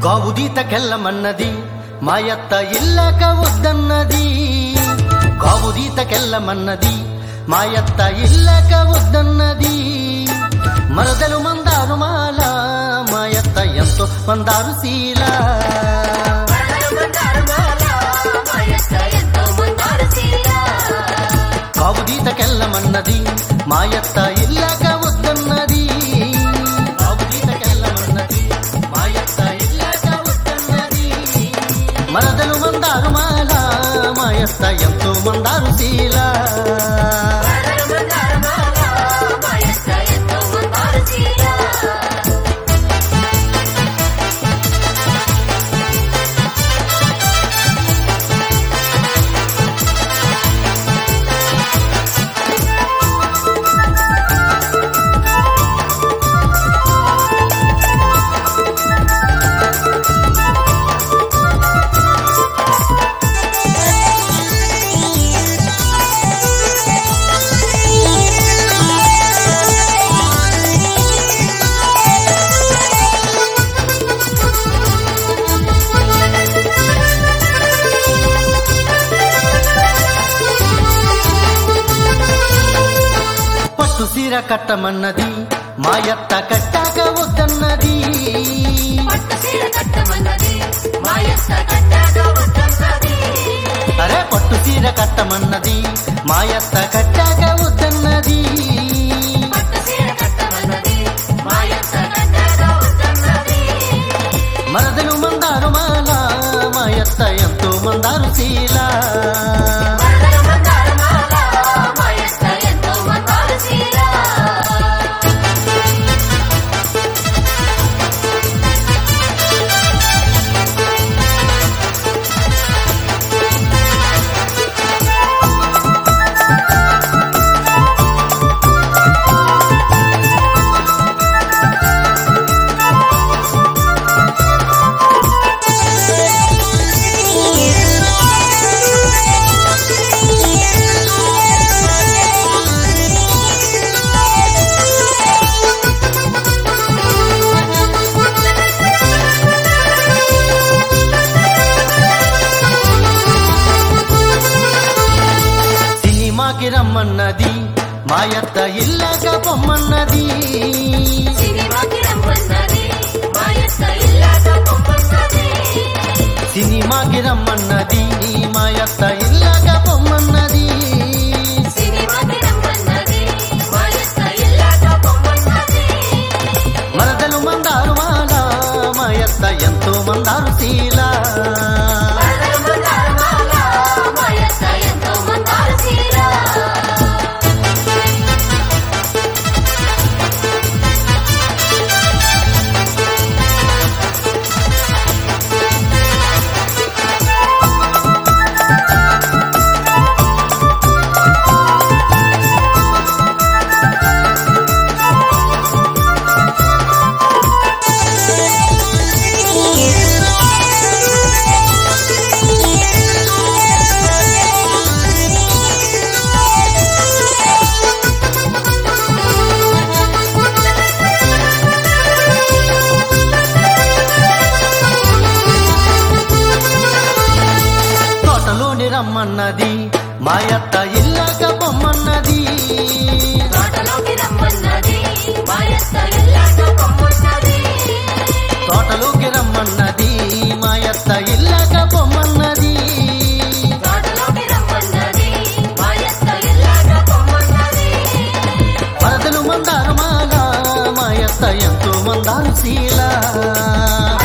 గావుదీతకెళ్ళమన్నది మాయత్త ఇల్లక వద్దన్నది. గావుదీతకెళ్ళమన్నది మాయత్త ఇల్లక వద్దన్నది. మరదలు మందారు మాల మాయత్త ఎంతో మందారు శీల. గావుదీతకెళ్ళమన్నది మాయత్త ఇల్లక వద్దన్నది. మరదలు మందారు మాల మాయత్త ఎంతో మందారు శీల. చీర కట్టమన్నది మాయత్త కట్టాక వద్దన్నది. అరే పట్టు చీర కట్టమన్నది మాయత్త కట్టాక వద్దన్నది. మరదలు మందారు మాల మాయత్త ఎంతో మందారు శీల. రమ్మన్నది మాయత్త ఇల్లక పొమ్మన్నది. సినిమాకి రమ్మన్నది మాయత్త ఇల్లక పొమ్మన్నది. మరదలు మందారు మాల మాయత్త ఎంతో మందారు శీల. రమ్మన్నది మాయత్త ఇల్లక పొమ్మన్నది. తోటలోకి రమ్మన్నది మాయత్త ఇల్లక పొమ్మన్నది. మరదలు మందారు మాల మాయత్త ఎంతో మందారు శీల.